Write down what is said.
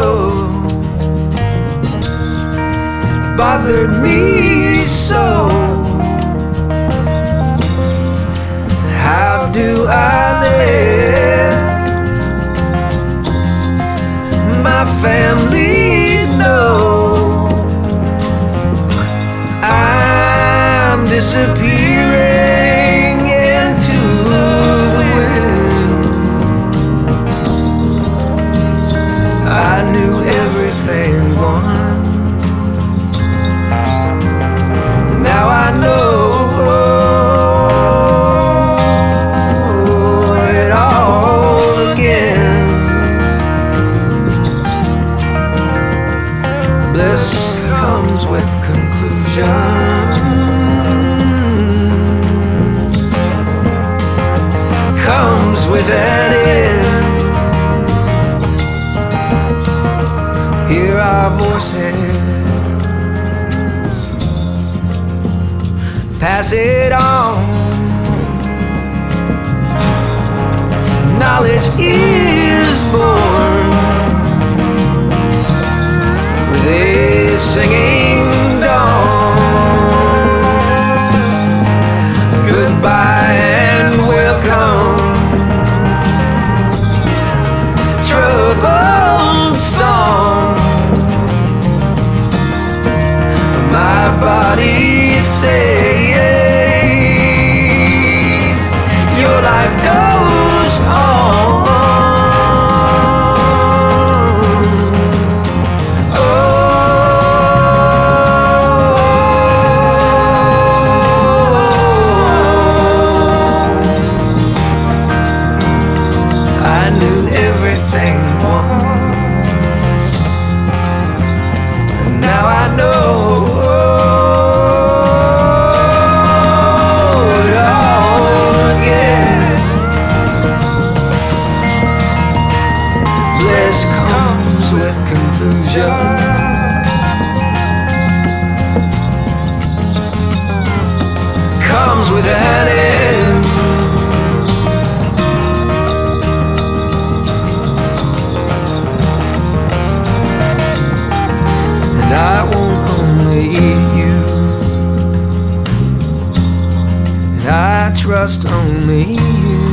bothered me so. How do I let my family know I'm disappearing into the wind? I knew everything once, now I know it all again. Bliss comes with conclusion, comes with an end. Hear our voices, pass it on. Knowledge is born with a singing dawn. Goodbye and welcome, troubled song. My body fades, your life goes on. I knew everything once, and now I know it all again. Bliss comes with conclusion, comes with an end. And I won't only eat you, and I trust only you.